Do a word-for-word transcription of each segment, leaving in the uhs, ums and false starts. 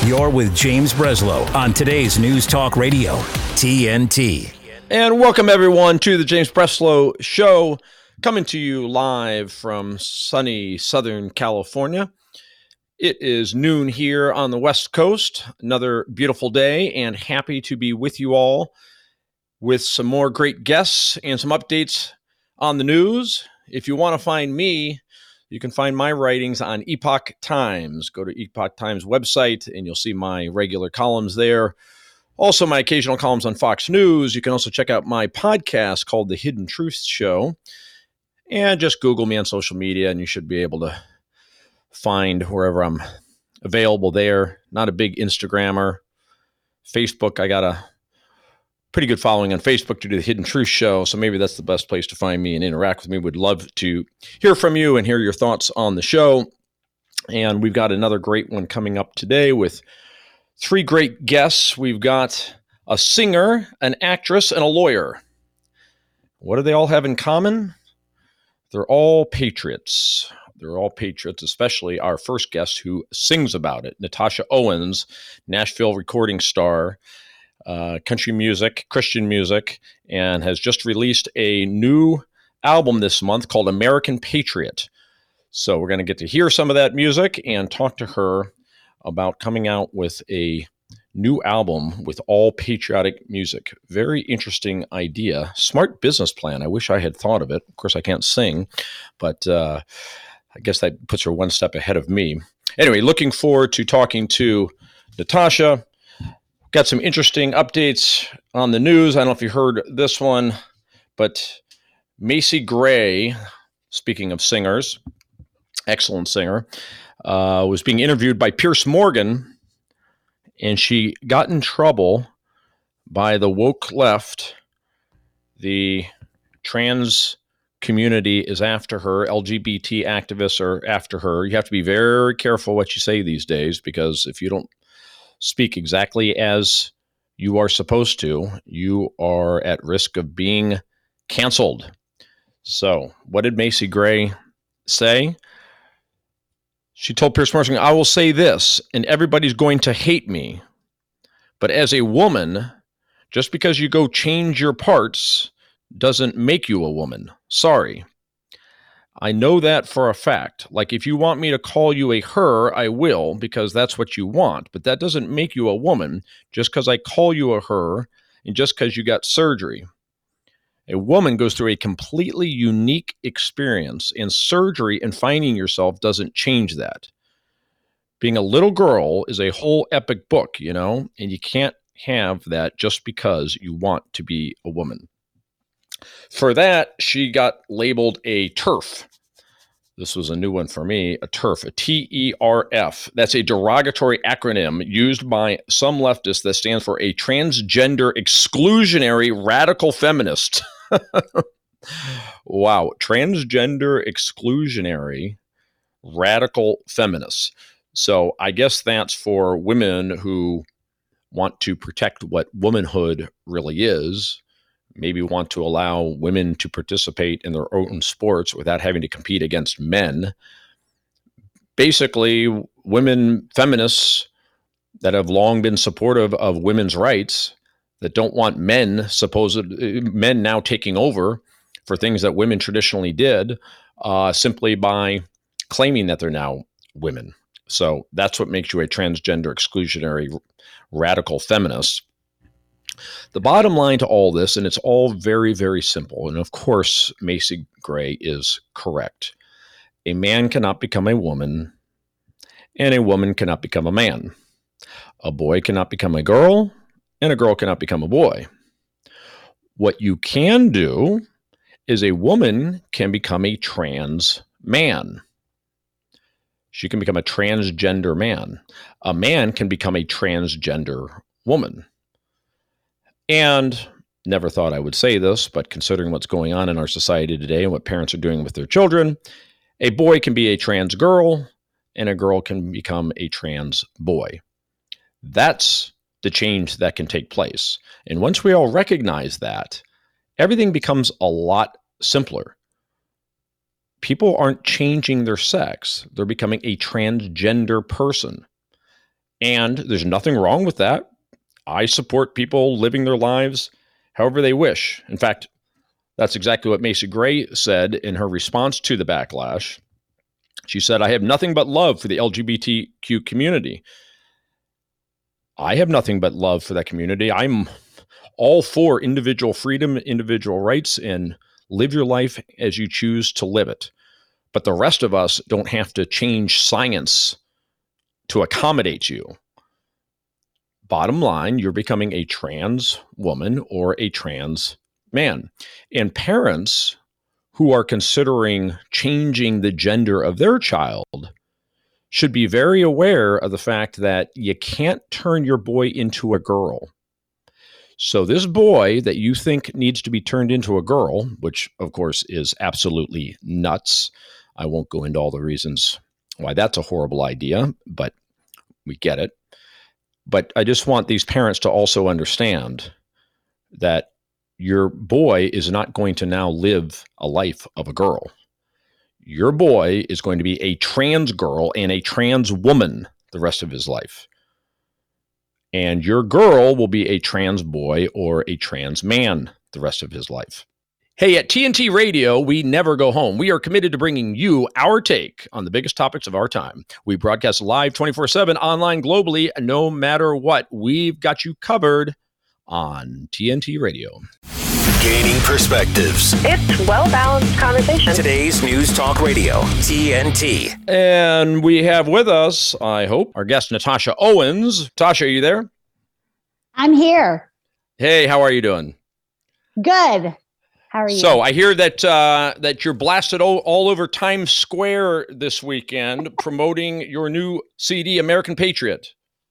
You're with James Breslow on today's News Talk Radio, T N T. And welcome, everyone, to the James Breslow Show, coming to you live from sunny Southern California. It is noon here on the West Coast, another beautiful day, and happy to be with you all with some more great guests and some updates on the news. If you want to find me, you can find my writings on Epoch Times. Go to Epoch Times website, and you'll see my regular columns there. Also, my occasional columns on Fox News. You can also check out my podcast called The Hidden Truth Show. And just Google me on social media, and you should be able to find wherever I'm available there. Not a big Instagrammer. Facebook, I got a pretty good following on Facebook to do The Hidden Truth Show, so maybe that's the best place to find me and interact with me. Would love to hear from you and hear your thoughts on the show. And we've got another great one coming up today with three great guests. We've got a singer, an actress, and a lawyer. What do they all have in common? They're all patriots. They're all patriots, especially our first guest who sings about it, Natasha Owens, Nashville recording star, uh, country music, Christian music, and has just released a new album this month called American Patriot. So we're going to get to hear some of that music and talk to her about coming out with a new album with all patriotic music. Very interesting idea. Smart business plan. I wish I had thought of it. Of course, I can't sing, but uh, I guess that puts her one step ahead of me. Anyway, looking forward to talking to Natasha. Got some interesting updates on the news. I don't know if you heard this one, but Macy Gray, speaking of singers, excellent singer, uh, was being interviewed by Piers Morgan, and she got in trouble by the woke left. The trans community is after her. L G B T activists are after her. You have to be very careful what you say these days, because if you don't speak exactly as you are supposed to, you are at risk of being canceled. So what did Macy Gray say? She told Piers Morgan, "I will say this, and everybody's going to hate me, but as a woman, just because you go change your parts doesn't make you a woman. Sorry. I know that for a fact. Like, if you want me to call you a her, I will, because that's what you want, but that doesn't make you a woman just because I call you a her and just because you got surgery. A woman goes through a completely unique experience, and surgery and finding yourself doesn't change that. Being a little girl is a whole epic book, you know, and you can't have that just because you want to be a woman." For that, she got labeled a TERF. This was a new one for me, a TERF, a T E R F. That's a derogatory acronym used by some leftists that stands for a transgender exclusionary radical feminist. Wow. Transgender exclusionary radical feminists. So I guess that's for women who want to protect what womanhood really is, maybe want to allow women to participate in their own sports without having to compete against men. Basically, women feminists that have long been supportive of women's rights, that don't want men, supposed men now taking over for things that women traditionally did, uh, simply by claiming that they're now women. So that's what makes you a transgender exclusionary radical feminist. The bottom line to all this, and it's all very, very simple, and of course, Macy Gray is correct. A man cannot become a woman, and a woman cannot become a man. A boy cannot become a girl, and a girl cannot become a boy. What you can do is a woman can become a trans man. She can become a transgender man. A man can become a transgender woman. And never thought I would say this, but considering what's going on in our society today and what parents are doing with their children, a boy can be a trans girl and a girl can become a trans boy. That's the change that can take place. And once we all recognize that, everything becomes a lot simpler. People aren't changing their sex. They're becoming a transgender person. And there's nothing wrong with that. I support people living their lives however they wish. In fact, that's exactly what Macy Gray said in her response to the backlash. She said, I have nothing but love for the L G B T Q community. I have nothing but love for that community. I'm all for individual freedom, individual rights, and live your life as you choose to live it. But the rest of us don't have to change science to accommodate you. Bottom line, you're becoming a trans woman or a trans man. And parents who are considering changing the gender of their child should be very aware of the fact that you can't turn your boy into a girl. So this boy that you think needs to be turned into a girl, which of course is absolutely nuts. I won't go into all the reasons why that's a horrible idea, but we get it. But I just want these parents to also understand that your boy is not going to now live a life of a girl. Your boy is going to be a trans girl and a trans woman the rest of his life. And your girl will be a trans boy or a trans man the rest of his life. Hey, at T N T Radio, we never go home. We are committed to bringing you our take on the biggest topics of our time. We broadcast live twenty-four seven online globally, no matter what. We've got you covered on T N T Radio. Gaining perspectives. It's well-balanced conversation. Today's News Talk Radio, T N T. And we have with us, I hope, our guest, Natasha Owens. Tasha, are you there? I'm here. Hey, how are you doing? Good. How are you? So I hear that uh, that you're blasted all, all over Times Square this weekend promoting your new C D, American Patriot.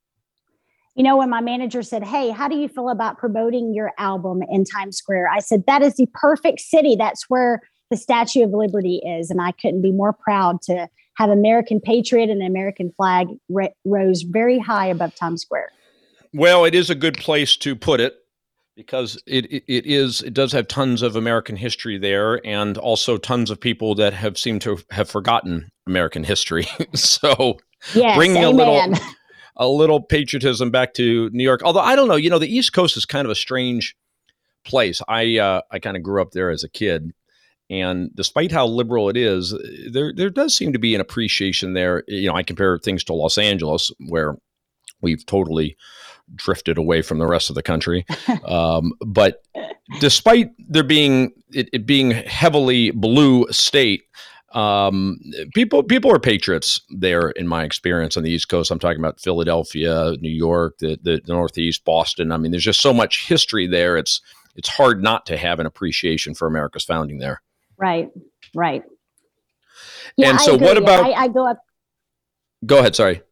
You know, when my manager said, hey, how do you feel about promoting your album in Times Square? I said, that is the perfect city. That's where the Statue of Liberty is. And I couldn't be more proud to have American Patriot and the American flag r- rose very high above Times Square. Well, it is a good place to put it because it, it, it is, it does have tons of American history there and also tons of people that have seemed to have forgotten American history. So yes, bringing amen. a little... a little patriotism back to New York. Although I don't know, you know, the East Coast is kind of a strange place. I uh, I kind of grew up there as a kid, and despite how liberal it is, there there does seem to be an appreciation there. You know, I compare things to Los Angeles, where we've totally drifted away from the rest of the country. Um, but despite there being it, it being heavily blue state. Um, people, people are patriots there in my experience on the East Coast. I'm talking about Philadelphia, New York, the, the, the Northeast, Boston. I mean, there's just so much history there. It's, it's hard not to have an appreciation for America's founding there. Right. Right. Yeah, and I so agree. what about, I, I go up. Go ahead. Sorry.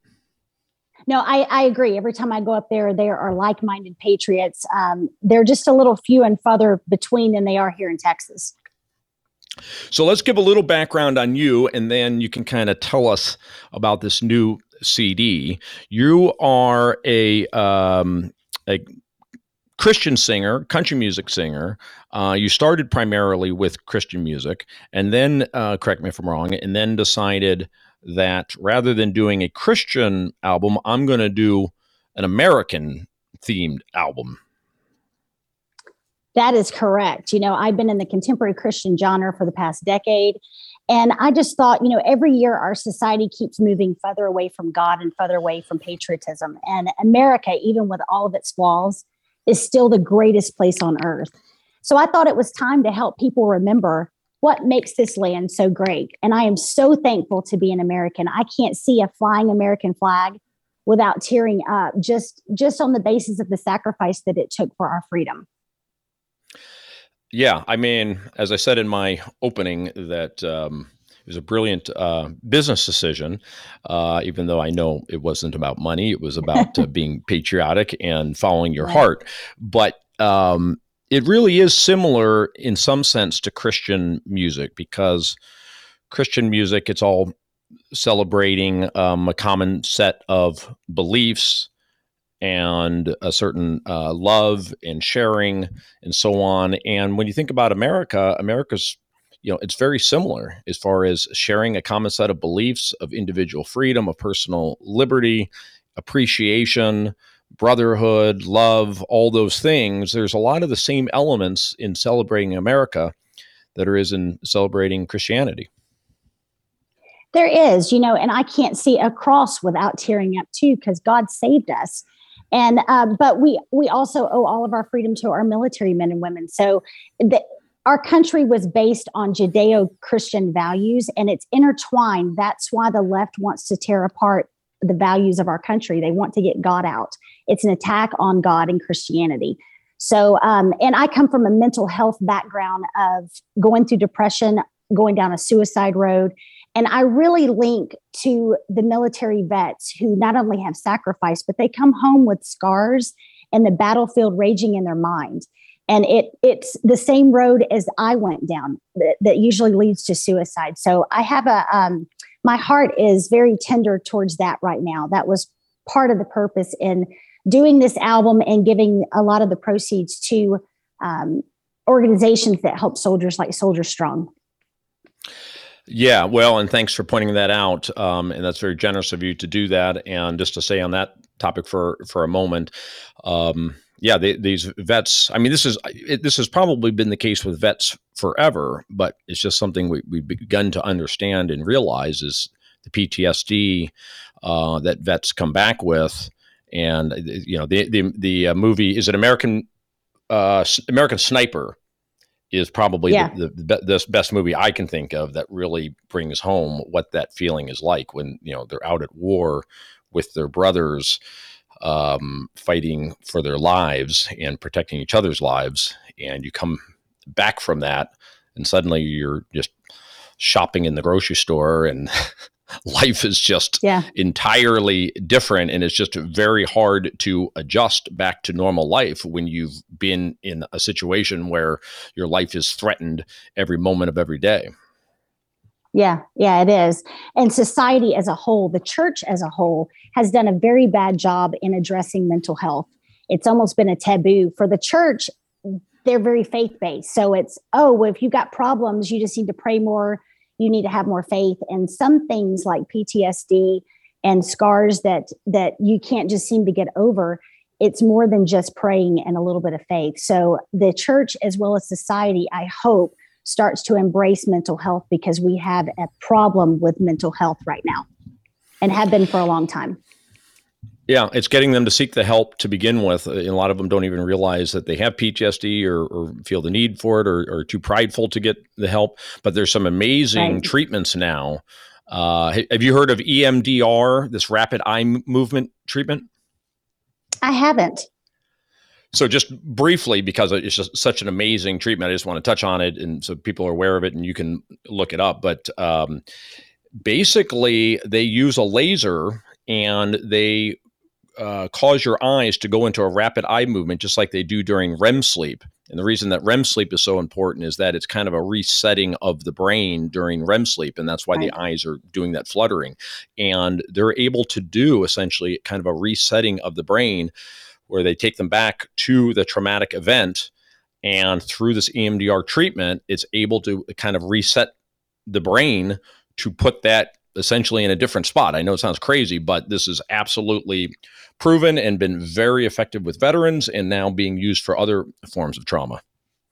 No, I, I agree. Every time I go up there, there are like-minded patriots. Um, they're just a little few and further between than they are here in Texas. So let's give a little background on you, and then you can kind of tell us about this new C D. You are a um, a Christian singer, country music singer. Uh, you started primarily with Christian music, and then, uh, correct me if I'm wrong, and then decided that rather than doing a Christian album, I'm going to do an American-themed album. That is correct. You know, I've been in the contemporary Christian genre for the past decade. And I just thought, you know, every year our society keeps moving further away from God and further away from patriotism. And America, even with all of its flaws, is still the greatest place on earth. So I thought it was time to help people remember what makes this land so great. And I am so thankful to be an American. I can't see a flying American flag without tearing up, just, just on the basis of the sacrifice that it took for our freedom. Yeah, I mean, as I said in my opening, that um, it was a brilliant uh, business decision, uh, even though I know it wasn't about money. It was about uh, being patriotic and following your right. heart. But um, it really is similar in some sense to Christian music, because Christian music, it's all celebrating um, a common set of beliefs and a certain uh, love and sharing and so on. And when you think about America, America's, you know, it's very similar as far as sharing a common set of beliefs, of individual freedom, of personal liberty. appreciation, brotherhood, love, all those things. There's a lot of the same elements in celebrating America that there is in celebrating Christianity. There is, you know, and I can't see a cross without tearing up too, because God saved us. And uh, but we we also owe all of our freedom to our military men and women. So the, our country was based on Judeo-Christian values, and it's intertwined. That's why the left wants to tear apart the values of our country. They want to get God out. It's an attack on God and Christianity. So, um, and I come from a mental health background of going through depression, going down a suicide road. And I really link to the military vets who not only have sacrificed, but they come home with scars and the battlefield raging in their mind. And it it's the same road as I went down that, that usually leads to suicide. So I have a, um, my heart is very tender towards that right now. That was part of the purpose in doing this album and giving a lot of the proceeds to um, organizations that help soldiers like Soldier Strong. Yeah, well, and thanks for pointing that out. Um, and that's very generous of you to do that. And just to say on that topic for for a moment, um, yeah, they, these vets. I mean, this is it, this has probably been the case with vets forever, but it's just something we, we've begun to understand and realize is the P T S D uh, that vets come back with. And you know, the the the uh, movie is it American uh, American Sniper. Is probably yeah. the, the, the best movie I can think of that really brings home what that feeling is like when, you know, they're out at war with their brothers, um, fighting for their lives and protecting each other's lives. And you come back from that and suddenly you're just shopping in the grocery store and life is just yeah. entirely different. And it's just very hard to adjust back to normal life when you've been in a situation where your life is threatened every moment of every day. Yeah, yeah, it is. And society as a whole, the church as a whole, has done a very bad job in addressing mental health. It's almost been a taboo for the church. They're very faith-based. So it's, oh, well, if you've got problems, you just need to pray more. You need to have more faith. And some things like P T S D and scars that that you can't just seem to get over, it's more than just praying and a little bit of faith. So the church, as well as society, I hope, starts to embrace mental health, because we have a problem with mental health right now and have been for a long time. Yeah, it's getting them to seek the help to begin with. A lot of them don't even realize that they have P T S D or, or feel the need for it or are too prideful to get the help. But there's some amazing right. treatments now. Uh, have you heard of E M D R, this rapid eye movement treatment? I haven't. So just briefly, because it's just such an amazing treatment, I just want to touch on it, and so people are aware of it and you can look it up. But um, basically, they use a laser and they uh, cause your eyes to go into a rapid eye movement, just like they do during R E M sleep. And the reason that R E M sleep is so important is that it's kind of a resetting of the brain during R E M sleep. And that's why right. the eyes are doing that fluttering. And they're able to do essentially kind of a resetting of the brain, where they take them back to the traumatic event, and through this E M D R treatment, it's able to kind of reset the brain to put that essentially in a different spot. I know it sounds crazy, but this is absolutely proven and been very effective with veterans and now being used for other forms of trauma.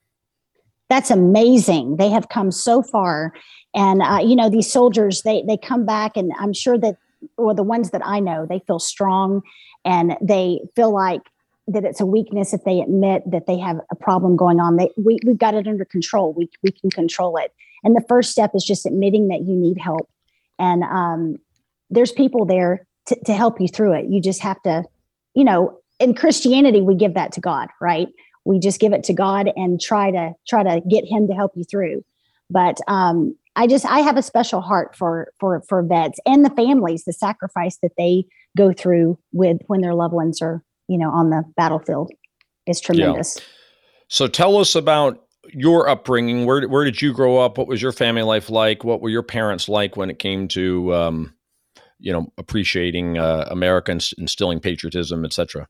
That's amazing. They have come so far. And, uh, you know, these soldiers, they they come back, and I'm sure that, or the ones that I know, they feel strong. And they feel like that it's a weakness if they admit that they have a problem going on. They, we, we've got it under control. We we can control it. And the first step is just admitting that you need help. And um, there's people there to, to help you through it. You just have to, you know, in Christianity, we give that to God, right? We just give it to God and try to try to get him to help you through. But um, I just, I have a special heart for, for, for vets and the families, the sacrifice that they go through with when their loved ones are, you know, on the battlefield is tremendous. Yeah. So tell us about your upbringing. Where, where did you grow up? What was your family life like? What were your parents like when it came to, um, you know, appreciating uh, America and instilling patriotism, et cetera?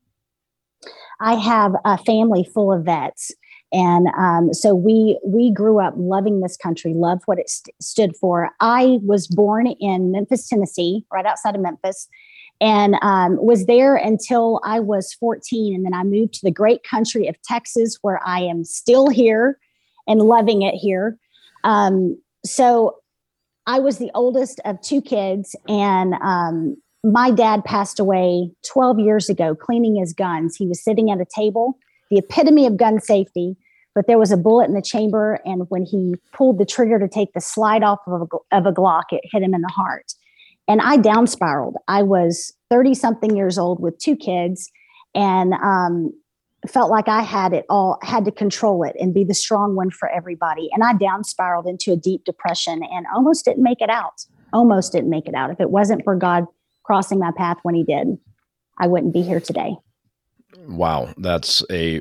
I have a family full of vets. And um, so we we grew up loving this country, loved what it st- stood for. I was born in Memphis, Tennessee, right outside of Memphis. and um, was there until I was fourteen. And then I moved to the great country of Texas, where I am still here and loving it here. Um, so I was the oldest of two kids, and um, my dad passed away twelve years ago cleaning his guns. He was sitting at a table, the epitome of gun safety, but there was a bullet in the chamber. And when he pulled the trigger to take the slide off of a, of a Glock, it hit him in the heart. And I down spiraled. I was thirty something years old with two kids, and um, felt like I had it all, had to control it and be the strong one for everybody. And I down spiraled into a deep depression and almost didn't make it out. Almost didn't make it out. If it wasn't for God crossing my path when he did, I wouldn't be here today. Wow. That's a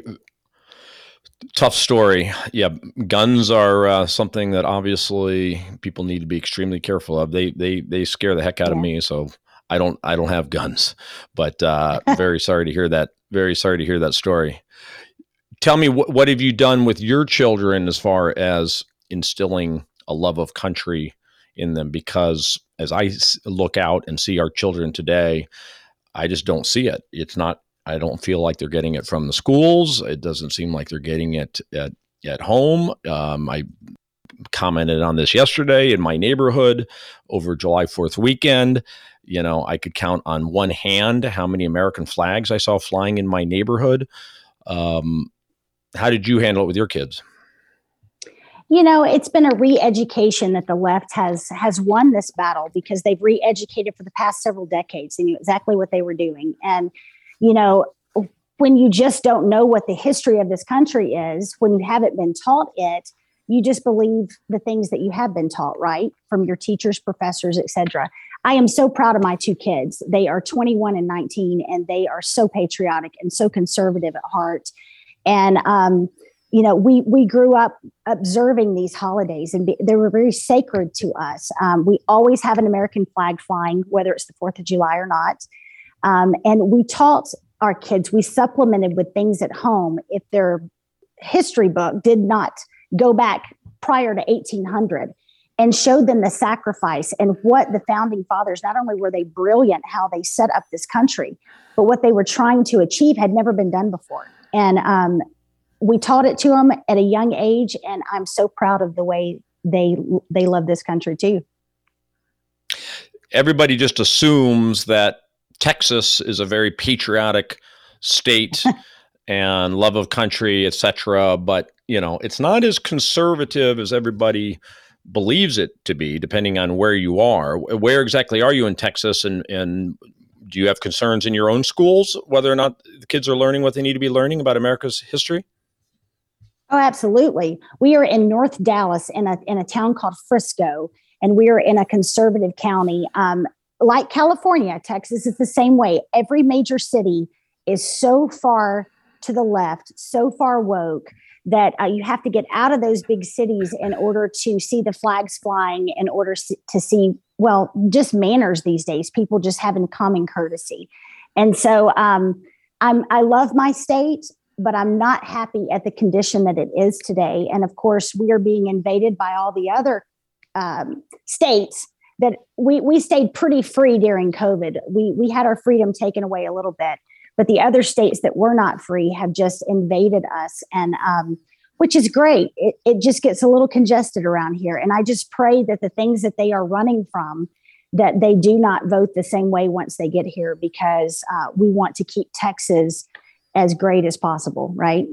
tough story. Yeah. Guns are uh, something that obviously people need to be extremely careful of. They, they, they scare the heck out yeah. of me. So I don't, I don't have guns, but uh, very sorry to hear that. Very sorry to hear that story. Tell me, wh- what have you done with your children as far as instilling a love of country in them? Because as I look out and see our children today, I just don't see it. It's not, I don't feel like they're getting it from the schools. It doesn't seem like they're getting it at, at home. Um, I commented on this yesterday in my neighborhood over July fourth weekend. You know, I could count on one hand how many American flags I saw flying in my neighborhood. Um, how did you handle it with your kids? You know, it's been a re-education that the left has has won this battle, because they've re-educated for the past several decades. They knew exactly what they were doing. And, you know, when you just don't know what the history of this country is, when you haven't been taught it, you just believe the things that you have been taught, right? From your teachers, professors, et cetera. I am so proud of my two kids. They are twenty-one and nineteen, and they are so patriotic and so conservative at heart. And, um, you know, we we grew up observing these holidays, and be, they were very sacred to us. Um, we always have an American flag flying, whether it's the fourth of July or not. Um, and we taught our kids, we supplemented with things at home if their history book did not go back prior to eighteen hundred, and showed them the sacrifice and what the founding fathers, not only were they brilliant how they set up this country, but what they were trying to achieve had never been done before. And um, we taught it to them at a young age, and I'm so proud of the way they they love this country too. Everybody just assumes that Texas is a very patriotic state and love of country, et cetera. But, you know, it's not as conservative as everybody believes it to be, depending on where you are. Where exactly are you in Texas? And, and do you have concerns in your own schools, whether or not the kids are learning what they need to be learning about America's history? Oh, absolutely. We are in North Dallas in a, in a town called Frisco, and we are in a conservative county. Um, like California, Texas is the same way. Every major city is so far to the left, so far woke, that uh, you have to get out of those big cities in order to see the flags flying, in order to see, well, just manners these days, people just having common courtesy. And so um, I'm, I love my state, but I'm not happy at the condition that it is today. And of course, we are being invaded by all the other um, states that we, we stayed pretty free during COVID. We, we had our freedom taken away a little bit. But the other states that were not free have just invaded us, and um, which is great. It, it just gets a little congested around here. And I just pray that the things that they are running from, that they do not vote the same way once they get here, because uh, we want to keep Texas as great as possible, right?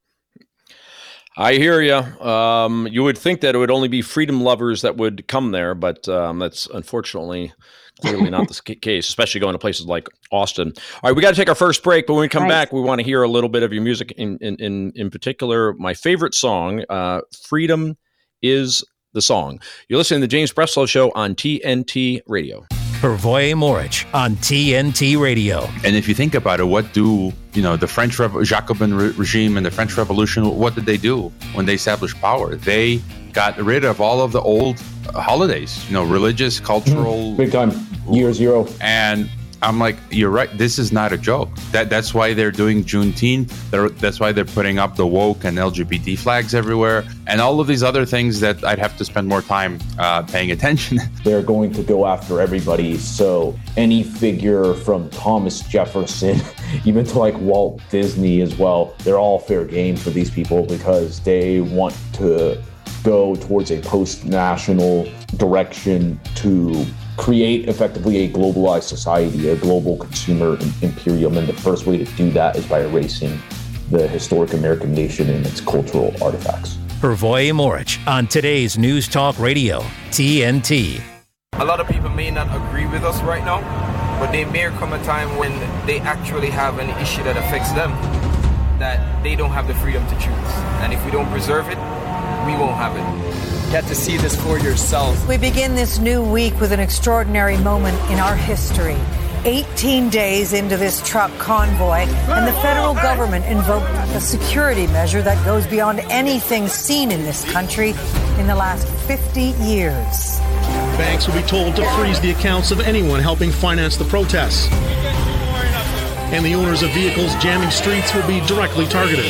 I hear you. Um, you would think that it would only be freedom lovers that would come there, but um, that's unfortunately clearly not the case, especially going to places like Austin. All right, we got to take our first break, but when we come right. back, we want to hear a little bit of your music. In in in, in particular, my favorite song, uh, "Freedom Is the Song." You're listening to the James Breslow Show on T N T Radio. Hervoy Morich on T N T Radio. And if you think about it, what do, you know, the French Revo- Jacobin re- regime and the French Revolution, what did they do when they established power? They got rid of all of the old uh, holidays, you know, religious, cultural. Mm, big time. Year zero. And I'm like, you're right. This is not a joke. That that's why they're doing Juneteenth. They're, that's why they're putting up the woke and L G B T flags everywhere, and all of these other things that I'd have to spend more time uh, paying attention. They're going to go after everybody. So any figure from Thomas Jefferson, even to like Walt Disney as well, they're all fair game for these people because they want to go towards a post-national direction to create effectively a globalized society, a global consumer imperium. And the first way to do that is by erasing the historic American nation and its cultural artifacts. Hrvoje Morić on today's News Talk Radio, T N T. A lot of people may not agree with us right now, but there may come a time when they actually have an issue that affects them, that they don't have the freedom to choose. And if we don't preserve it, we won't have it. Get to see this for yourself. We begin this new week with an extraordinary moment in our history. eighteen days into this truck convoy, and the federal government invoked a security measure that goes beyond anything seen in this country in the last fifty years. Banks will be told to freeze the accounts of anyone helping finance the protests. And the owners of vehicles jamming streets will be directly targeted.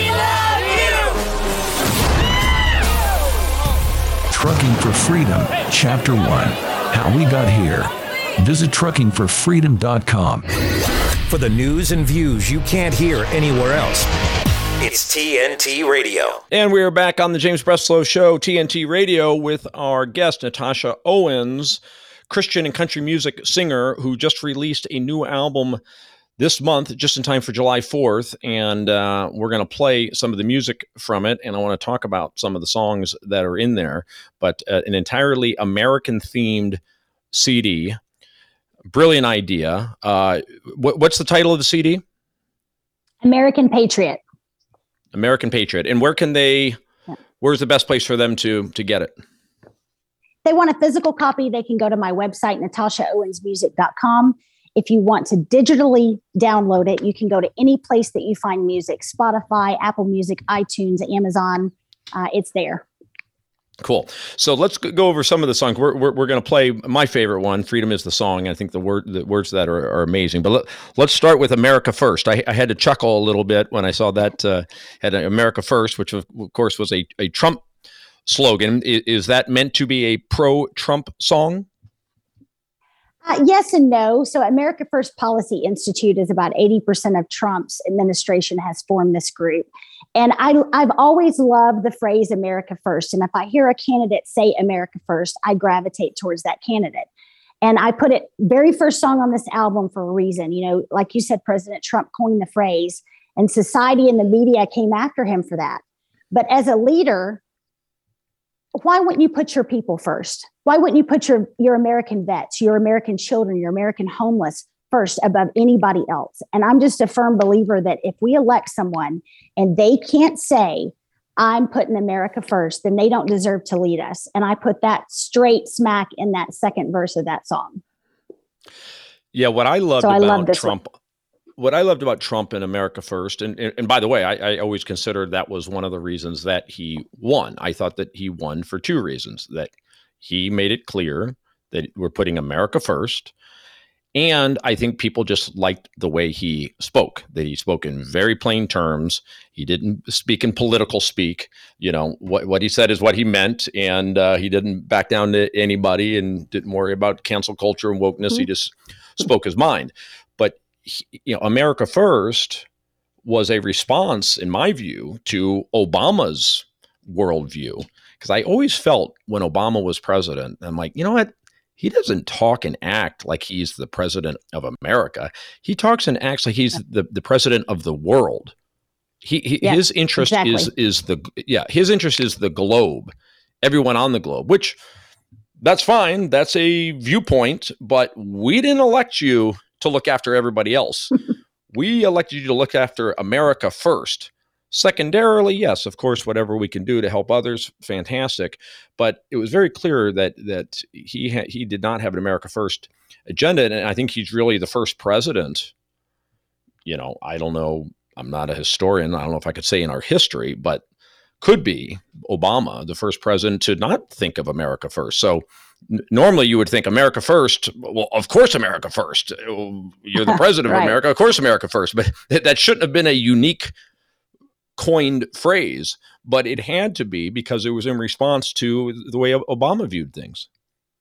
Trucking for Freedom, Chapter one, How We Got Here. Visit trucking for freedom dot com. For the news and views you can't hear anywhere else, it's T N T Radio. And we are back on the James Breslow Show, T N T Radio, with our guest, Natasha Owens, Christian and country music singer who just released a new album this month, just in time for July fourth, and uh, we're going to play some of the music from it, and I want to talk about some of the songs that are in there, but uh, an entirely American-themed C D. Brilliant idea. Uh, what, what's the title of the C D? American Patriot. American Patriot. And where can they, yeah. where's the best place for them to, to get it? If they want a physical copy, they can go to my website, natasha owens music dot com. If you want to digitally download it, you can go to any place that you find music, Spotify, Apple Music, iTunes, Amazon. Uh, it's there. Cool. So let's go over some of the songs. We're we're, we're going to play my favorite one, "Freedom Is the Song." I think the word the words to that are, are amazing. But let, let's start with "America First." I, I had to chuckle a little bit when I saw that uh, had "America First," which of course was a, a Trump slogan. Is, is that meant to be a pro-Trump song? Uh, yes and no. So America First Policy Institute is about eighty percent of Trump's administration has formed this group. And I, I've always loved the phrase America First. And if I hear a candidate say America First, I gravitate towards that candidate. And I put it very first song on this album for a reason. You know, like you said, President Trump coined the phrase, and society and the media came after him for that. But as a leader, why wouldn't you put your people first? Why wouldn't you put your, your American vets, your American children, your American homeless first above anybody else? And I'm just a firm believer that if we elect someone and they can't say, I'm putting America first, then they don't deserve to lead us. And I put that straight smack in that second verse of that song. Yeah, what I loved so about I love Trump... One. What I loved about Trump and America First, and, and, and by the way, I, I always considered that was one of the reasons that he won. I thought that he won for two reasons: that he made it clear that we're putting America first, and I think people just liked the way he spoke, that he spoke in very plain terms. He didn't speak in political speak. You know, what, what he said is what he meant, and uh, he didn't back down to anybody and didn't worry about cancel culture and wokeness. Mm-hmm. He just spoke his mind. But you know, America First was a response, in my view, to Obama's worldview. Because I always felt when Obama was president, I'm like, you know what? He doesn't talk and act like he's the president of America. He talks and acts like he's the, the president of the world. He, he yeah, his interest exactly. is is the yeah his interest is the globe, everyone on the globe. Which that's fine. That's a viewpoint. But we didn't elect you to look after everybody else. We elected you to look after America first. Secondarily, yes, of course, whatever we can do to help others, fantastic. But it was very clear that that he ha- he did not have an America First agenda, and I think he's really the first president. You know, I don't know. I'm not a historian. I don't know if I could say in our history, but could be Obama, the first president to not think of America first. So n- normally you would think America first. Well, of course, America first. You're the president Right. of America. Of course, America first. But th- that shouldn't have been a unique coined phrase, but it had to be because it was in response to the way Obama viewed things.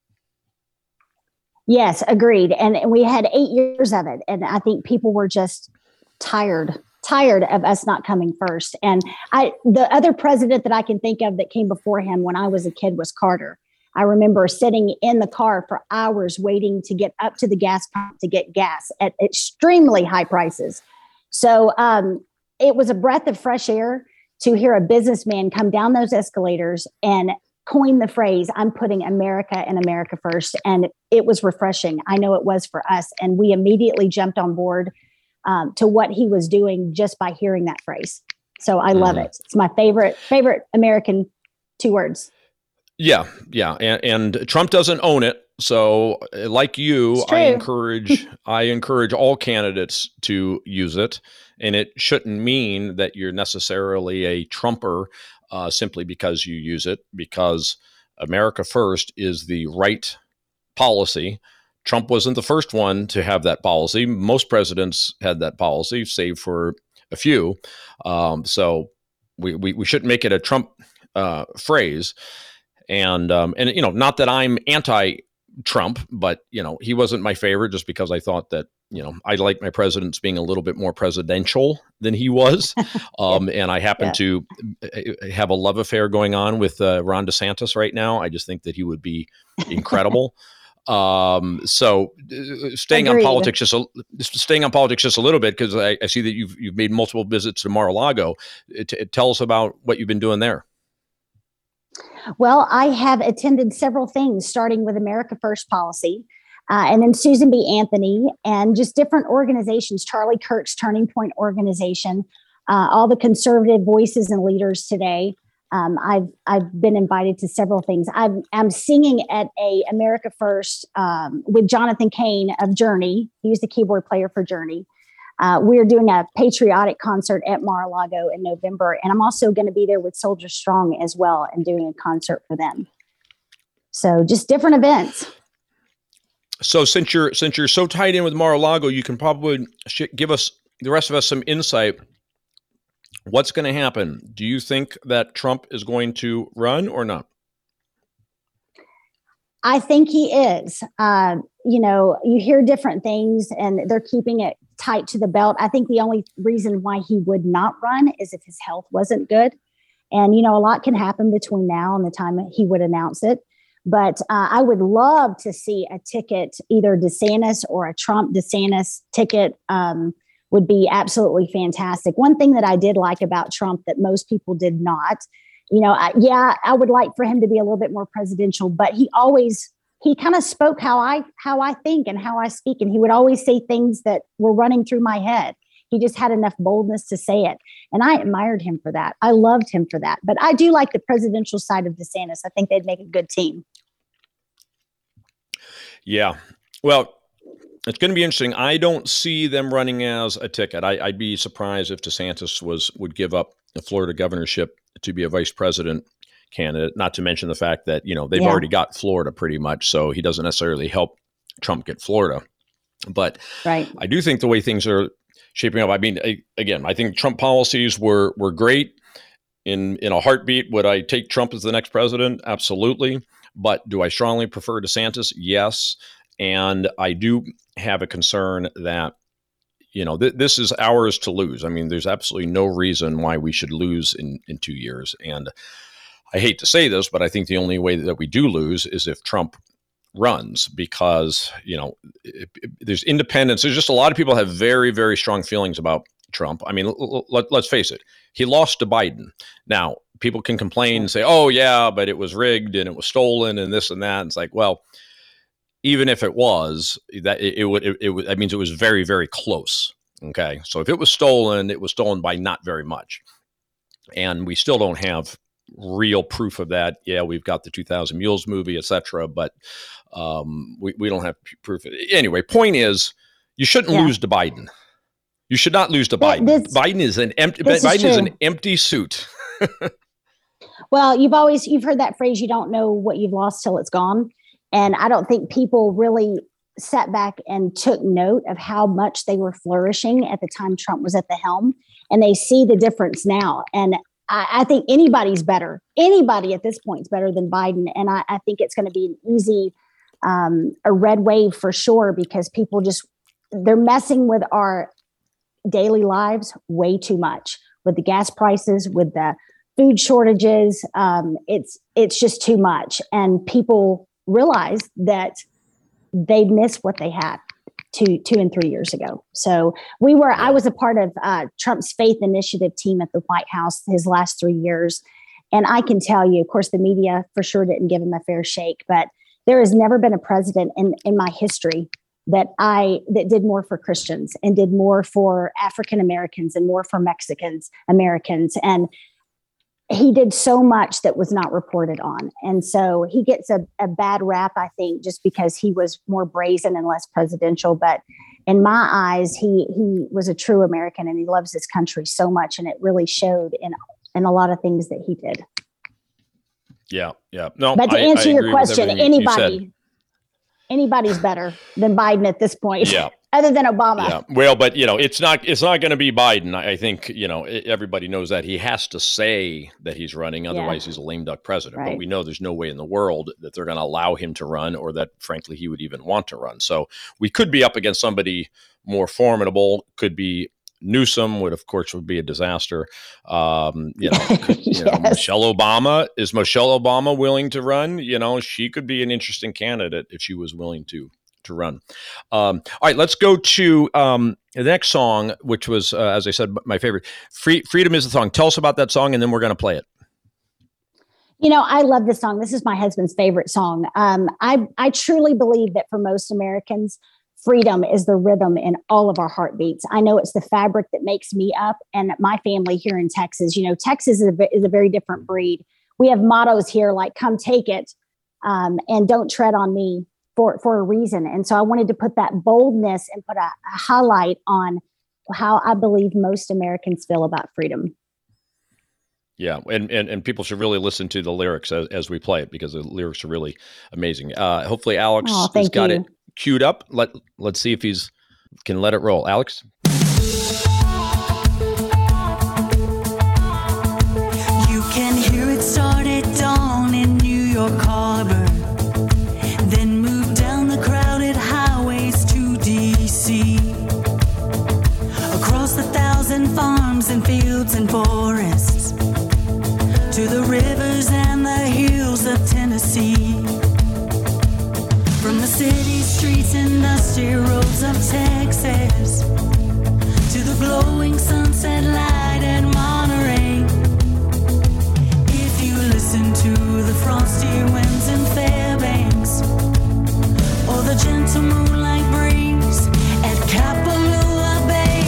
Yes, agreed. And, and we had eight years of it. And I think people were just tired, tired of us not coming first. And I, the other president that I can think of that came before him when I was a kid was Carter. I remember sitting in the car for hours waiting to get up to the gas pump to get gas at extremely high prices. So um, it was a breath of fresh air to hear a businessman come down those escalators and coin the phrase, I'm putting America and America first. And it was refreshing. I know it was for us. And we immediately jumped on board um, to what he was doing just by hearing that phrase. So I love mm. it. It's my favorite, favorite American two words. Yeah. Yeah. And, and Trump doesn't own it. So like you, I encourage, I encourage all candidates to use it. And it shouldn't mean that you're necessarily a Trumper uh, simply because you use it, because America first is the right policy. Trump wasn't the first one to have that policy. Most presidents had that policy, save for a few. Um, so we, we, we shouldn't make it a Trump uh, phrase. And, um, and, you know, not that I'm anti-Trump, but, you know, he wasn't my favorite just because I thought that, you know, I like my presidents being a little bit more presidential than he was. Um, and I happen yeah. to have a love affair going on with uh, Ron DeSantis right now. I just think that he would be incredible. um, so uh, staying Agreed. on politics, just a, staying on politics just a little bit, because I, I see that you've, you've made multiple visits to Mar-a-Lago. It, it, tell us about what you've been doing there. Well, I have attended several things, starting with America First Policy, uh, and then Susan B. Anthony, and just different organizations, Charlie Kirk's Turning Point organization, uh, all the conservative voices and leaders today. Um, I've I've been invited to several things. I'm, I'm singing at a America First um, with Jonathan Cain of Journey. He was the keyboard player for Journey. Uh, we're doing a patriotic concert at Mar-a-Lago in November, and I'm also going to be there with Soldier Strong as well and doing a concert for them. So just different events. So since you're since you're so tied in with Mar-a-Lago, you can probably sh- give us, the rest of us, some insight. What's going to happen? Do you think that Trump is going to run or not? I think he is. Uh, you know, you hear different things, and they're keeping it tight to the belt. I think the only reason why he would not run is if his health wasn't good. And, you know, a lot can happen between now and the time he would announce it. But uh, I would love to see a ticket, either DeSantis or a Trump DeSantis ticket um, would be absolutely fantastic. One thing that I did like about Trump that most people did not, you know, I, yeah, I would like for him to be a little bit more presidential, but he always, he kind of spoke how I, how I think and how I speak. And he would always say things that were running through my head. He just had enough boldness to say it. And I admired him for that. I loved him for that. But I do like the presidential side of DeSantis. I think they'd make a good team. Yeah. Well, it's going to be interesting. I don't see them running as a ticket. I, I'd be surprised if DeSantis was would give up the Florida governorship to be a vice president candidate, not to mention the fact that, you know, they've yeah. already got Florida pretty much, so he doesn't necessarily help Trump get Florida. But right. I do think the way things are shaping up, I mean, I, again, I think Trump policies were were great. In in a heartbeat, would I take Trump as the next president? Absolutely. But do I strongly prefer DeSantis? Yes. And I do have a concern that, you know, th- this is ours to lose. I mean, there's absolutely no reason why we should lose in, in two years. And I hate to say this, but I think the only way that we do lose is if Trump runs, because, you know, it, it, there's independents. There's just a lot of people have very, very strong feelings about Trump. I mean, l- l- let's face it. He lost to Biden. Now, people can complain and say, oh, yeah, but it was rigged and it was stolen and this and that. And it's like, well, even if it was, that it, it would, it, it, that means it was very, very close. Okay. So if it was stolen, it was stolen by not very much. And we still don't have real proof of that. Yeah, we've got the two thousand Mules movie, et cetera, but um, we, we don't have proof. Anyway, point is, you shouldn't yeah. lose to Biden. You should not lose to Biden. This, Biden is an empty. Biden is, is an empty suit. Well, you've always you've heard that phrase. You don't know what you've lost till it's gone. And I don't think people really sat back and took note of how much they were flourishing at the time Trump was at the helm. And they see the difference now. And I, I think anybody's better. Anybody at this point is better than Biden. And I, I think it's going to be an easy, um, a red wave for sure, because people just, they're messing with our daily lives way too much with the gas prices, with the food shortages. Um, it's, it's just too much. And people realize that they miss what they had two, two and three years ago. So we were, I was a part of uh, Trump's Faith Initiative team at the White House his last three years. And I can tell you, of course, the media for sure didn't give him a fair shake, but there has never been a president in, in my history that I, that did more for Christians and did more for African Americans and more for Mexicans, Americans. And he did so much that was not reported on. And so he gets a, a bad rap, I think, just because he was more brazen and less presidential. But in my eyes, he he was a true American and he loves his country so much. And it really showed in, in a lot of things that he did. Yeah, yeah. No, but to I, answer I your question, anybody, you anybody's better than Biden at this point. Yeah. Other than Obama. Yeah. Well, but you know, it's not it's not going to be Biden. I think, you know, everybody knows that. He has to say that he's running, otherwise yeah. he's a lame duck president. Right. But we know there's no way in the world that they're going to allow him to run, or that frankly he would even want to run. So we could be up against somebody more formidable. Could be Newsom, would of course would be a disaster. Um, you know, could, you yes. know, Michelle Obama, is Michelle Obama willing to run? You know, she could be an interesting candidate if she was willing to. to run. Um, all right, let's go to um, the next song, which was, uh, as I said, my favorite. Free, Freedom is the song. Tell us about that song, and then we're going to play it. You know, I love this song. This is my husband's favorite song. Um, I, I truly believe that for most Americans, freedom is the rhythm in all of our heartbeats. I know it's the fabric that makes me up and my family here in Texas. You know, Texas is a, is a very different breed. We have mottos here like, come take it, um, and don't tread on me. For, for a reason. And so I wanted to put that boldness and put a, a highlight on how I believe most Americans feel about freedom. Yeah. And, and, and people should really listen to the lyrics as, as we play it, because the lyrics are really amazing. Uh, hopefully Alex oh, has got you. it queued up. Let, let's see if he's can let it roll. Alex. You can hear it start at dawn in New York Harbor. Farms and fields and forests, to the rivers and the hills of Tennessee, from the city streets and dusty roads of Texas, to the glowing sunset light at Monterey. If you listen to the frosty winds in Fairbanks, or the gentle moonlight breeze at Kapalua Bay,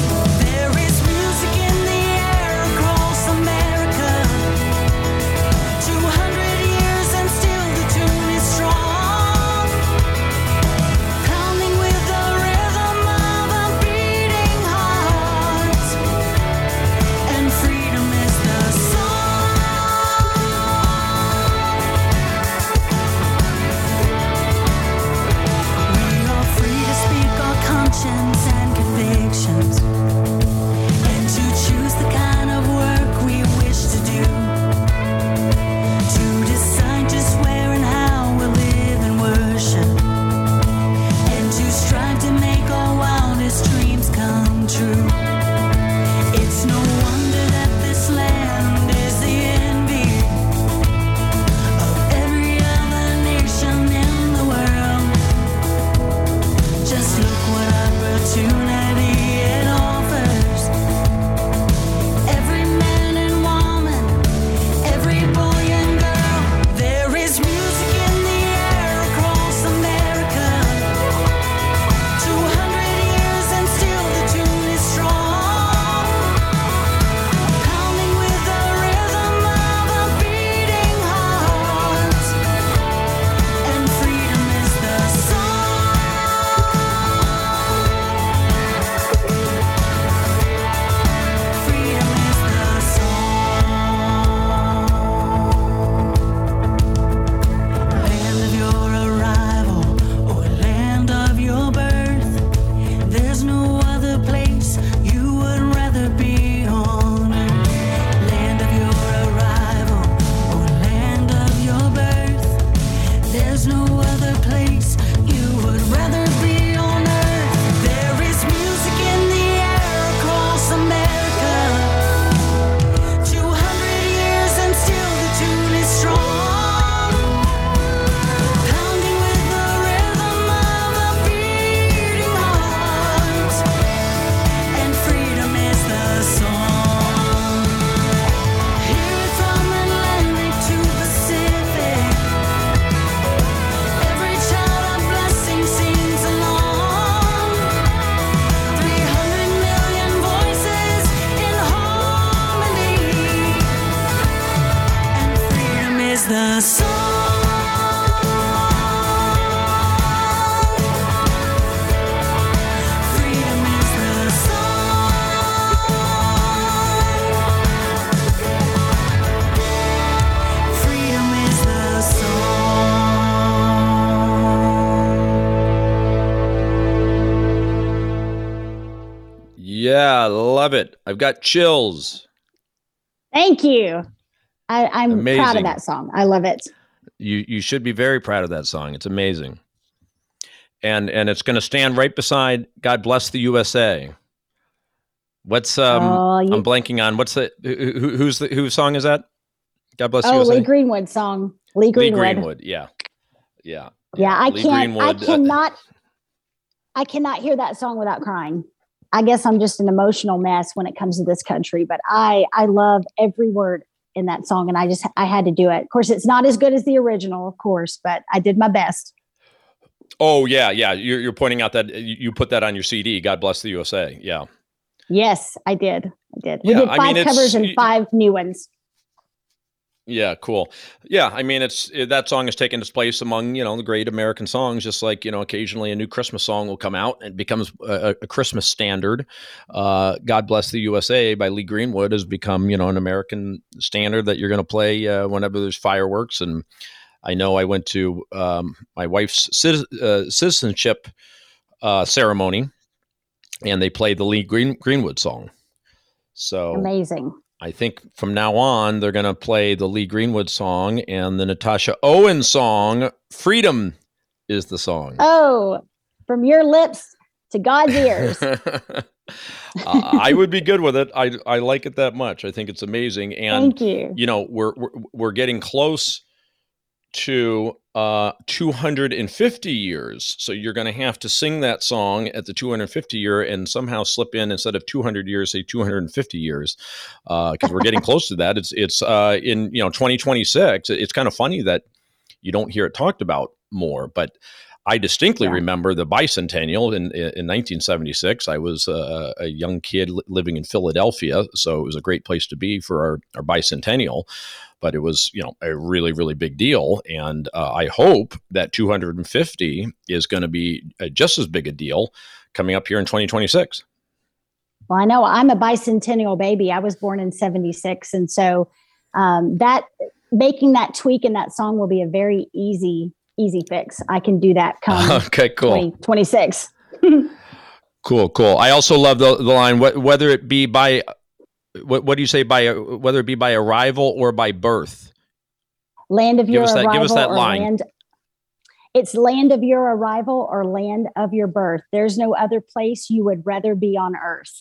love it. I've got chills. Thank you. I, I'm Amazing. proud of that song. I love it. You you should be very proud of that song. It's amazing. And and it's going to stand right beside God Bless the U S A. What's um oh, you, I'm blanking on what's the who, who's the whose song is that? God Bless the oh, U S A. Lee Greenwood song. Lee Greenwood. Lee Greenwood. Yeah. Yeah. Yeah, I Lee can't Greenwood, I cannot I cannot hear that song without crying. I guess I'm just an emotional mess when it comes to this country, but I I love every word in that song, and I just I had to do it. Of course, it's not as good as the original, of course, but I did my best. Oh yeah, yeah. You're you're pointing out that you put that on your C D. God Bless the U S A. Yeah. Yes, I did. I did. We Yeah, did I five mean, covers and five new ones. Yeah, cool. Yeah, I mean, it's it, that song has taken its place among, you know, the great American songs, just like, you know, occasionally a new Christmas song will come out and becomes a, a Christmas standard. Uh, God Bless the U S A by Lee Greenwood has become, you know, an American standard that you're going to play uh, whenever there's fireworks. And I know I went to um, my wife's citi- uh, citizenship uh, ceremony, and they played the Lee Green- Greenwood song. So amazing. I think from now on, they're going to play the Lee Greenwood song, and the Natasha Owen song, Freedom, is the song. Oh, from your lips to God's ears. uh, I would be good with it. I, I like it that much. I think it's amazing. And, Thank you. You know, we're, we're, we're getting close to uh, two hundred fifty years. So you're going to have to sing that song at the two hundred fifty year and somehow slip in, instead of two hundred years, say two hundred fifty years, because uh, we're getting close to that. It's it's uh, in you know twenty twenty-six. It's kind of funny that you don't hear it talked about more, but I distinctly yeah. remember the bicentennial in, in nineteen seventy-six. I was uh, a young kid li- living in Philadelphia, so it was a great place to be for our, our bicentennial. But it was, you know, a really, really big deal. And uh, I hope that two hundred fifty is going to be uh, just as big a deal coming up here in twenty twenty-six. Well, I know I'm a bicentennial baby. I was born in seventy-six. And so um, that making that tweak in that song will be a very easy, easy fix. I can do that come okay, cool. twenty twenty-six. Cool, cool. I also love the, the line, wh- whether it be by... What, what do you say by whether it be by arrival or by birth? Land of give your us that, arrival give us that or line. land. It's land of your arrival or land of your birth. There's no other place you would rather be on earth.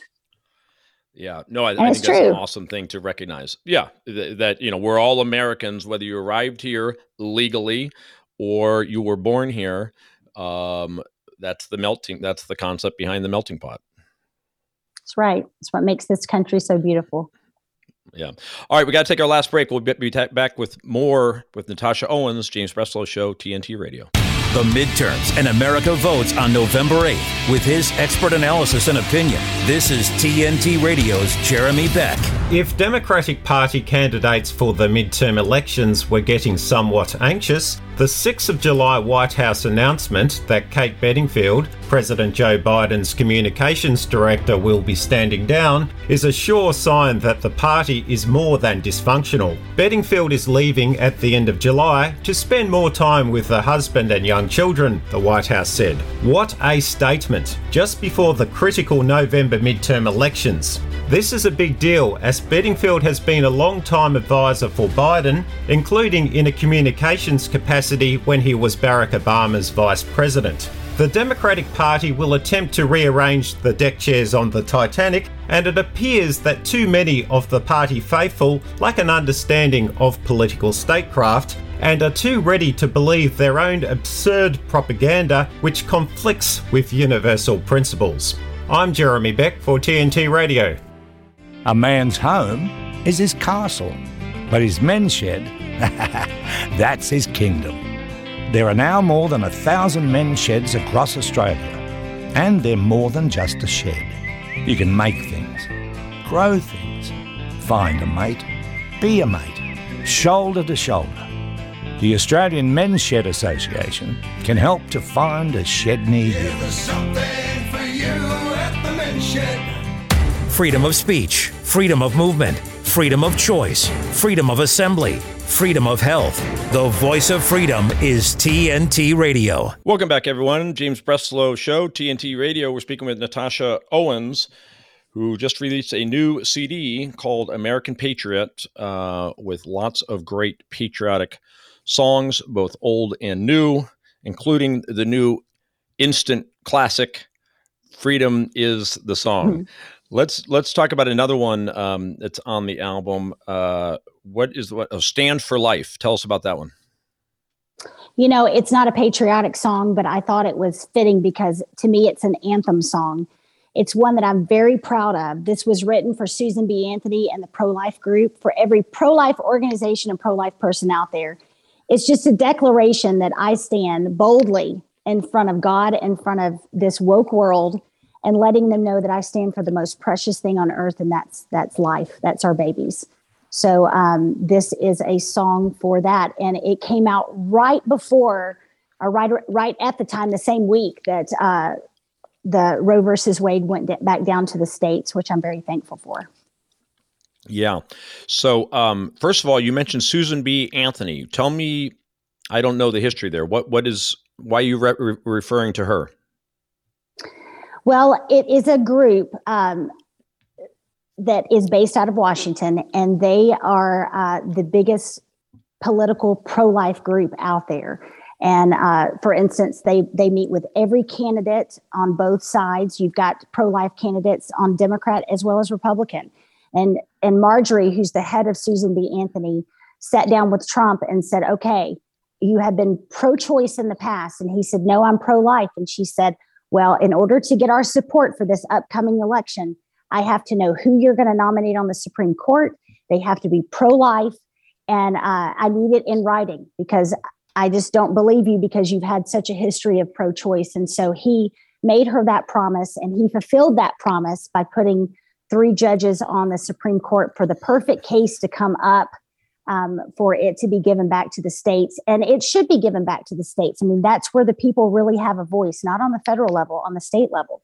Yeah, no, I, I and think it's that's true. an awesome thing to recognize. Yeah, th- that you know we're all Americans, whether you arrived here legally or you were born here. Um, that's the melting. That's the concept behind the melting pot. That's right. It's what makes this country so beautiful. Yeah. All right, we got to take our last break. We'll be, be ta- back with more with Natasha Owens, James Breslow Show, T N T Radio. The midterms and America votes on November eighth. With his expert analysis and opinion, this is T N T Radio's Jeremy Beck. If Democratic Party candidates for the midterm elections were getting somewhat anxious, the sixth of July White House announcement that Kate Bedingfield, President Joe Biden's communications director, will be standing down is a sure sign that the party is more than dysfunctional. Bedingfield is leaving at the end of July to spend more time with her husband and young children, the White House said. What a statement, just before the critical November midterm elections. This is a big deal, as Bedingfield has been a long-time advisor for Biden, including in a communications capacity when he was Barack Obama's vice president. The Democratic Party will attempt to rearrange the deck chairs on the Titanic, and it appears that too many of the party faithful lack an understanding of political statecraft and are too ready to believe their own absurd propaganda which conflicts with universal principles. I'm Jeremy Beck for T N T Radio. A man's home is his castle, but his men's shed, that's his kingdom. There are now more than a thousand men's sheds across Australia, and they're more than just a shed. You can make things, grow things, find a mate, be a mate, shoulder to shoulder. The Australian Men's Shed Association can help to find a shed near you. There's something for you at the Men's Shed. Freedom of speech, freedom of movement, freedom of choice, freedom of assembly, freedom of health. The voice of freedom is T N T Radio. Welcome back, everyone. James Breslow Show, T N T Radio. We're speaking with Natasha Owens, who just released a new C D called American Patriot, uh, with lots of great patriotic songs, both old and new, including the new instant classic, Freedom Is the Song. Mm-hmm. Let's let's talk about another one um, that's on the album. Uh, what is what? Oh, Stand for Life. Tell us about that one. You know, it's not a patriotic song, but I thought it was fitting because to me, it's an anthem song. It's one that I'm very proud of. This was written for Susan B. Anthony and the pro-life group, for every pro-life organization and pro-life person out there. It's just a declaration that I stand boldly in front of God, in front of this woke world, and letting them know that I stand for the most precious thing on earth, and that's that's life. That's our babies. So um, this is a song for that, and it came out right before, or right right at the time, the same week that uh, the Roe versus Wade went d- back down to the states, which I'm very thankful for. Yeah. So um, first of all, you mentioned Susan B. Anthony. Tell me, I don't know the history there. What what is why are you re- re- referring to her? Well, it is a group um, that is based out of Washington, and they are uh, the biggest political pro-life group out there. And uh, for instance, they they meet with every candidate on both sides. You've got pro-life candidates on Democrat as well as Republican. And and Marjorie, who's the head of Susan B. Anthony, sat down with Trump and said, okay, you have been pro-choice in the past. And he said, no, I'm pro-life. And she said, well, in order to get our support for this upcoming election, I have to know who you're going to nominate on the Supreme Court. They have to be pro-life. And uh, I need it in writing because I just don't believe you because you've had such a history of pro-choice. And so he made her that promise, and he fulfilled that promise by putting three judges on the Supreme Court for the perfect case to come up um, for it to be given back to the states. And it should be given back to the states. I mean, that's where the people really have a voice, not on the federal level, on the state level.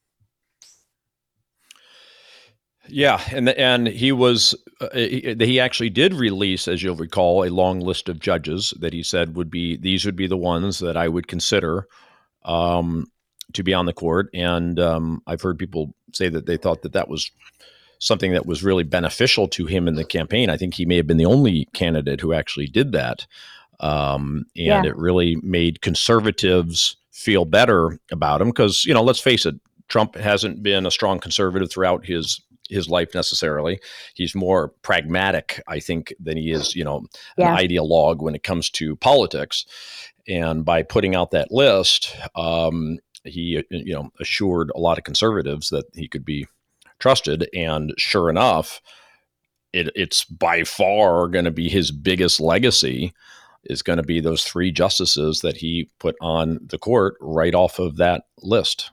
Yeah, and and he was uh, he, he actually did release, as you'll recall, a long list of judges that he said would be these would be the ones that I would consider um, to be on the court. And um, I've heard people say that they thought that that was something that was really beneficial to him in the campaign. I think he may have been the only candidate who actually did that, um, and yeah. It really made conservatives feel better about him because, you know, let's face it, Trump hasn't been a strong conservative throughout his. his life necessarily. He's more pragmatic, I think, than he is, you know, yeah. an ideologue when it comes to politics. And by putting out that list, um, he, you know, assured a lot of conservatives that he could be trusted. And sure enough, it, it's by far going to be his biggest legacy is going to be those three justices that he put on the court right off of that list.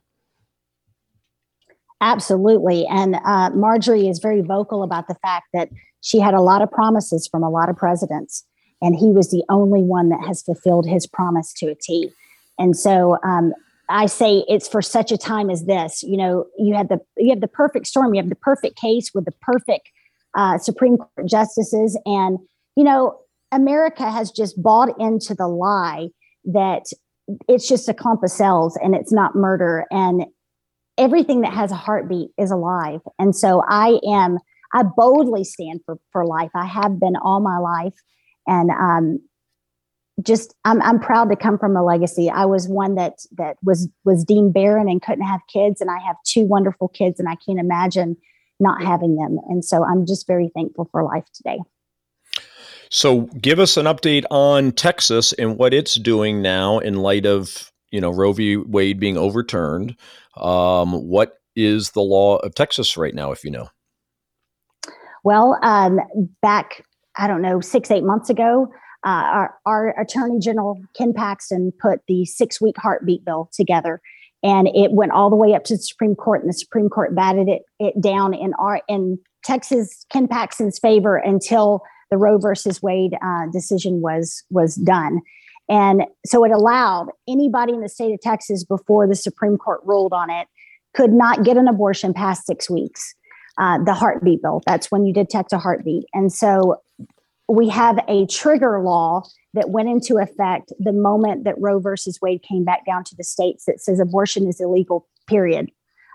Absolutely. And uh, Marjorie is very vocal about the fact that she had a lot of promises from a lot of presidents, and he was the only one that has fulfilled his promise to a T. And so um, I say it's for such a time as this. You know, you have the you have the perfect storm. You have the perfect case with the perfect uh, Supreme Court justices. And, you know, America has just bought into the lie that it's just a clump of cells and it's not murder. And everything that has a heartbeat is alive. And so I am, I boldly stand for, for life. I have been all my life. And um, just, I'm, I'm proud to come from a legacy. I was one that, that was, was deemed barren and couldn't have kids. And I have two wonderful kids and I can't imagine not having them. And so I'm just very thankful for life today. So give us an update on Texas and what it's doing now in light of, you know, Roe v. Wade being overturned. Um, what is the law of Texas right now, if you know? Well, um, back, I don't know, six, eight months ago, uh, our, our Attorney General, Ken Paxton, put the six-week heartbeat bill together, and it went all the way up to the Supreme Court, and the Supreme Court batted it, it down in our in Texas, Ken Paxton's favor until the Roe versus Wade uh, decision was was done. And so it allowed anybody in the state of Texas before the Supreme Court ruled on it could not get an abortion past six weeks. Uh, the heartbeat bill, that's when you detect a heartbeat. And so we have a trigger law that went into effect the moment that Roe versus Wade came back down to the states that says abortion is illegal, period.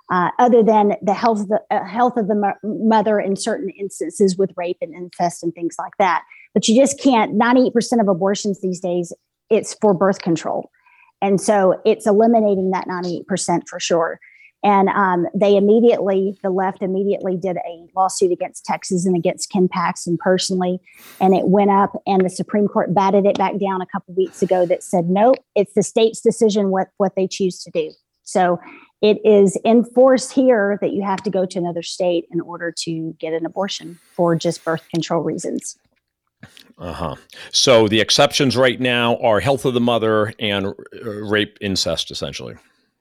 uh, other than the health of the uh, health of the mo- mother in certain instances with rape and incest and things like that. But you just can't. ninety-eight percent of abortions these days, it's for birth control, and so it's eliminating that ninety-eight percent for sure. And um, they immediately, the left immediately did a lawsuit against Texas and against Ken Paxton personally. And it went up and the Supreme Court batted it back down a couple of weeks ago that said, nope, it's the state's decision what, what they choose to do. So it is enforced here that you have to go to another state in order to get an abortion for just birth control reasons. Uh-huh. So the exceptions right now are health of the mother and uh, rape, incest, essentially.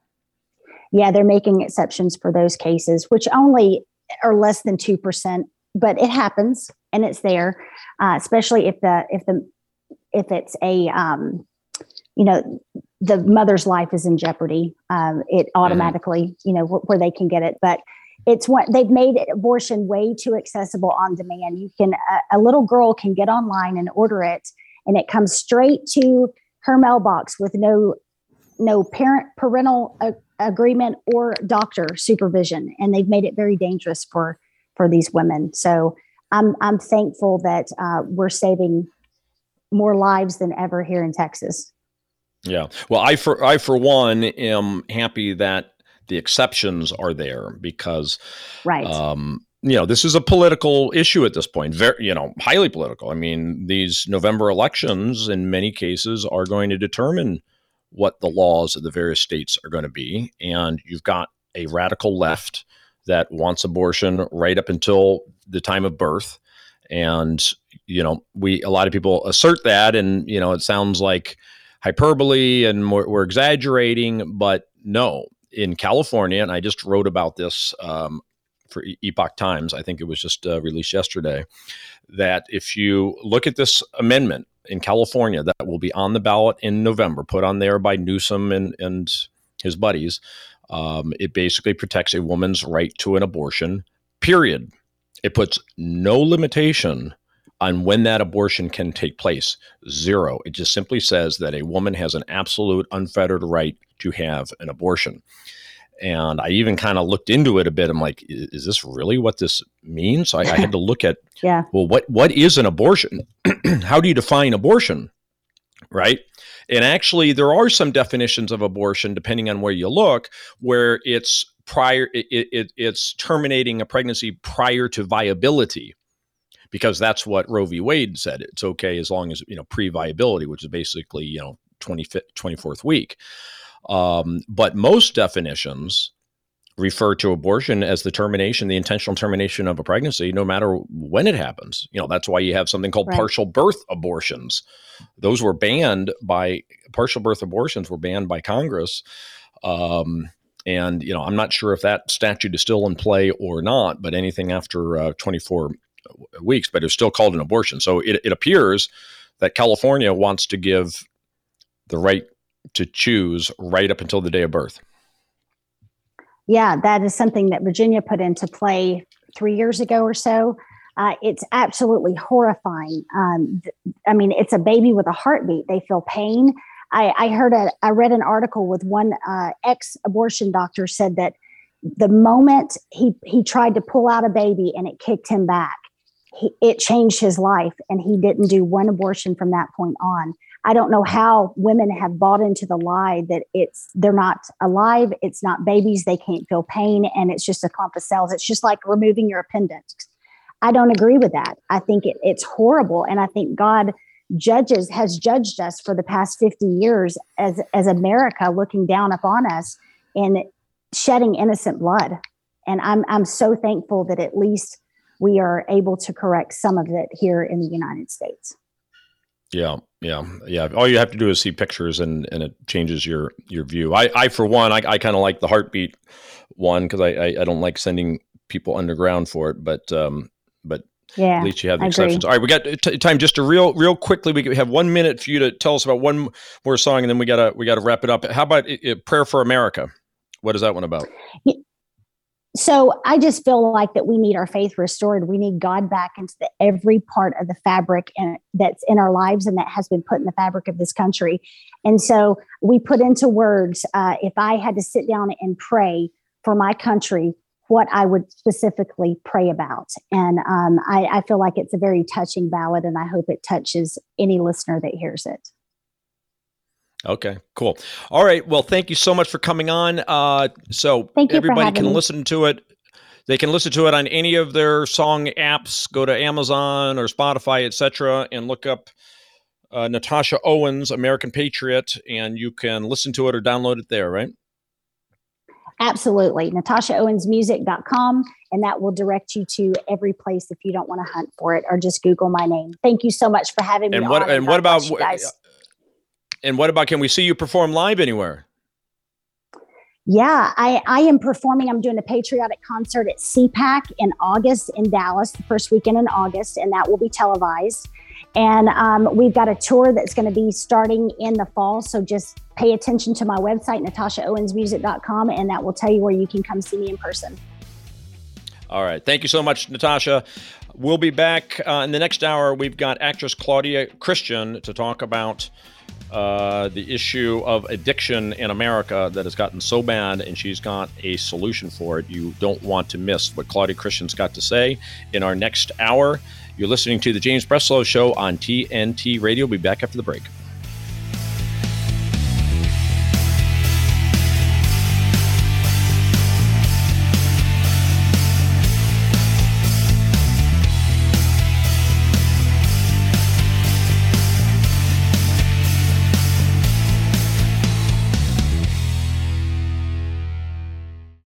Yeah, they're making exceptions for those cases, which only are less than two percent, but it happens and it's there, uh, especially if the if the if it's a um, you know the mother's life is in jeopardy. Um, it automatically you know wh- where they can get it, but it's what they've made abortion way too accessible on demand. You can a, a little girl can get online and order it, and it comes straight to her mailbox with no no parent parental uh, agreement or doctor supervision, and they've made it very dangerous for for these women. So I'm I'm thankful that uh, we're saving more lives than ever here in Texas. Yeah, well, I for I for one am happy that the exceptions are there because, right. Um, you know, this is a political issue at this point, very, you know, highly political. I mean, these November elections in many cases are going to determine what the laws of the various states are going to be. And you've got a radical left that wants abortion right up until the time of birth. And, you know, we, a lot of people assert that, and, you know, it sounds like hyperbole and we're, we're exaggerating, but no, in California, and I just wrote about this um, for Epoch Times, I think it was just uh, released yesterday, that if you look at this amendment in California that will be on the ballot in November, put on there by Newsom and, and his buddies, um, it basically protects a woman's right to an abortion, period. It puts no limitation on when that abortion can take place. Zero. It just simply says that a woman has an absolute unfettered right to have an abortion. And I even kind of looked into it a bit. I'm like, is this really what this means? So I, I had to look at, yeah. well, what what is an abortion? How do you define abortion? Right. And actually, there are some definitions of abortion, depending on where you look, where it's prior, it, it, it's terminating a pregnancy prior to viability. Because that's what Roe v. Wade said. It's okay as long as, you know, pre-viability, which is basically, you know, twenty-fifth, twenty-fourth week. Um, but most definitions refer to abortion as the termination, the intentional termination of a pregnancy, no matter when it happens. You know, that's why you have something called Right. partial birth abortions. Those were banned by, partial birth abortions were banned by Congress. Um, and, you know, I'm not sure if that statute is still in play or not, but anything after uh, twenty-four weeks, but it's still called an abortion. So it, it appears that California wants to give the right to choose right up until the day of birth. Yeah, that is something that Virginia put into play three years ago or so. Uh, it's absolutely horrifying. Um, th- I mean, it's a baby with a heartbeat. They feel pain. I, I heard a, I read an article with one uh, ex-abortion doctor said that the moment he he tried to pull out a baby and it kicked him back, he, it changed his life, and he didn't do one abortion from that point on. I don't know how women have bought into the lie that it's they're not alive, it's not babies, they can't feel pain, and it's just a clump of cells. It's just like removing your appendix. I don't agree with that. I think it, it's horrible, and I think God judges has judged us for the past fifty years as as America, looking down upon us and shedding innocent blood. And I'm I'm so thankful that at least we are able to correct some of it here in the United States. Yeah, yeah, yeah. All you have to do is see pictures, and, and it changes your your view. I, I for one, I, I kind of like the heartbeat one because I, I I don't like sending people underground for it, but um, but yeah, at least you have the I exceptions. agree. All right, we got t- time just to real real quickly. We have one minute for you to tell us about one more song, and then we gotta we gotta wrap it up. How about uh, Prayer for America? What is that one about? So I just feel like that we need our faith restored. We need God back into the, every part of the fabric and that's in our lives and that has been put in the fabric of this country. And so we put into words, uh, if I had to sit down and pray for my country what I would specifically pray about. And um, I, I feel like it's a very touching ballad, and I hope it touches any listener that hears it. Okay, cool. All right. Well, thank you so much for coming on. Uh, so Thank you for everybody having can me. listen to it. They can listen to it on any of their song apps. Go to Amazon or Spotify, et cetera, and look up uh, Natasha Owens, American Patriot, and you can listen to it or download it there, right? Absolutely. natasha owens music dot com, and that will direct you to every place if you don't want to hunt for it, or just Google my name. Thank you so much for having me And what on. and God what about bless you guys? and what about can we see you perform live anywhere? Yeah, I, I am performing. I'm doing a patriotic concert at C PAC in August in Dallas, the first weekend in August, and that will be televised. And um, we've got a tour that's going to be starting in the fall. So just pay attention to my website, natasha owens music dot com, and that will tell you where you can come see me in person. All right. Thank you so much, Natasha. We'll be back uh, in the next hour. We've got actress Claudia Christian to talk about uh, the issue of addiction in America that has gotten so bad, and she's got a solution for it. You don't want to miss what Claudia Christian's got to say in our next hour. You're listening to the James Breslow Show on T N T Radio. We'll be back after the break.